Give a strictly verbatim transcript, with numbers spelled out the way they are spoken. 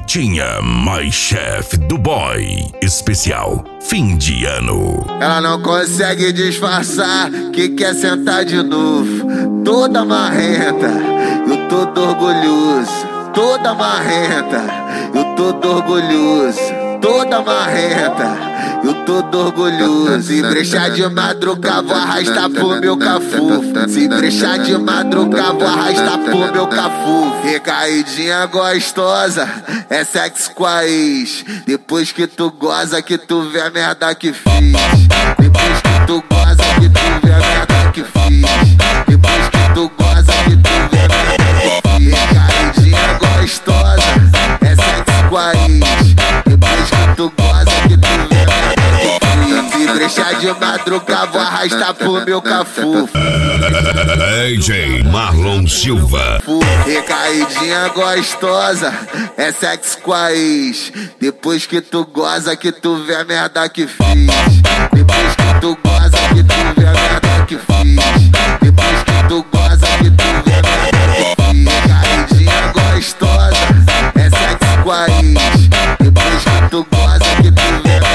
Tinha mais chef do boy. Especial fim de ano. Ela não consegue disfarçar que quer sentar de novo. Toda marrenta, eu todo orgulhoso. Toda marrenta, eu todo orgulhoso. Toda marrenta, eu todo orgulhoso. Se brechar de madrugada, vou arrastar pro meu cafufo. Se brechar de madrugada, vou arrastar pro meu cafufo. Recaidinha gostosa, é sexo com a ex. Depois que tu goza, que tu vê a merda que fiz. Depois que tu goza, que tu vê a merda que fiz. Depois que tu goza, que tu vê a merda que fiz. Recaidinha gostosa, é sexo com a ex. Depois que tu goza, que tu vê a merda que fiz. Se brechar de madrugada, vou arrastar pro meu cafufo. D J Marlon Silva. Recaidinha gostosa, é sexo com a ex. Depois que tu goza, que tu vê a merda que fiz. Depois que tu goza, que tu vê a merda que fiz. Depois que tu goza, que tu vê a merda que fiz. Recaidinha gostosa, é sexo com a ex. Depois que tu goza, que tu vê a merda que fiz.